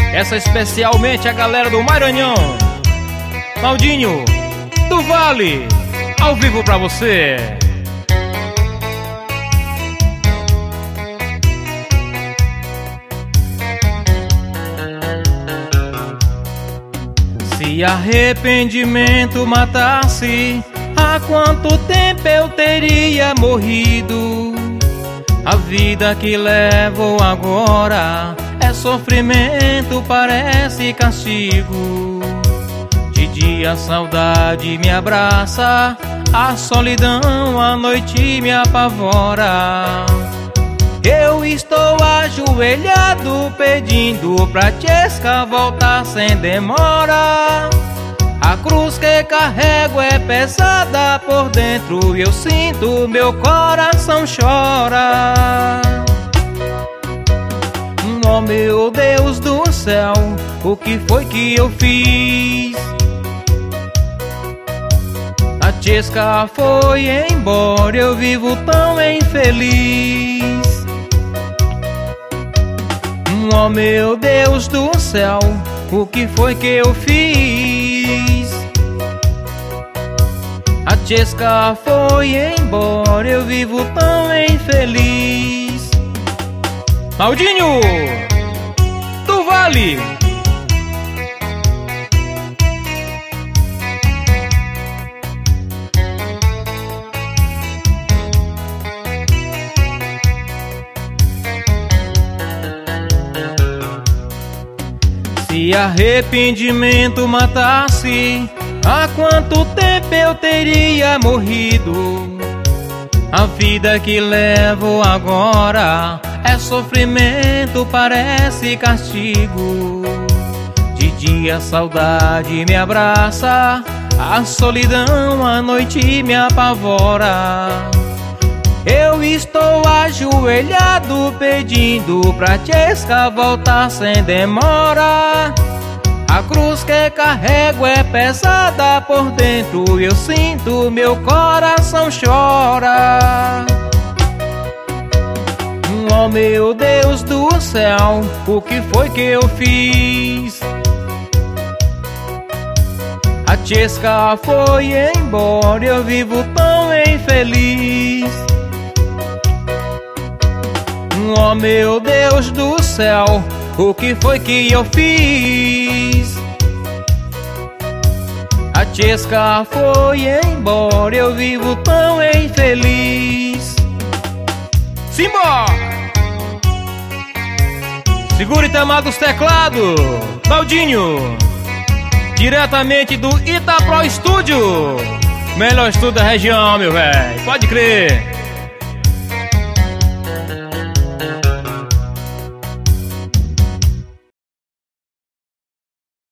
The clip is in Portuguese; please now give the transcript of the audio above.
Essa especialmente a galera do Maranhão. Claudinho do Vale, ao vivo pra você. Se arrependimento matasse, há quanto tempo eu teria morrido? A vida que levo agora é sofrimento, parece castigo. De dia a saudade me abraça, a solidão à noite me apavora. Eu estou ajoelhado pedindo pra Tchesca voltar sem demora. A cruz que carrego é pesada por dentro, eu sinto meu coração chora. Oh meu Deus do céu, o que foi que eu fiz? A Tchesca foi embora, eu vivo tão infeliz. Oh meu Deus do céu, o que foi que eu fiz? A Tchesca foi embora, eu vivo tão infeliz. Claudinho do Vale. Se arrependimento matasse, há quanto tempo eu teria morrido? A vida que levo agora é sofrimento, parece castigo. De dia a saudade me abraça, a solidão à noite me apavora. Eu estou ajoelhado pedindo pra Tchesca voltar sem demora. A cruz que carrego é pesada por dentro, eu sinto meu coração chora. Oh meu Deus do céu, o que foi que eu fiz? A Tchesca foi embora, eu vivo tão infeliz. Oh meu Deus do céu, o que foi que eu fiz? A Tchesca foi embora, eu vivo tão infeliz. Simbora! Segura Itamar dos teclados, Claudinho, diretamente do Itapro Estúdio, melhor estúdio da região, meu velho, pode crer.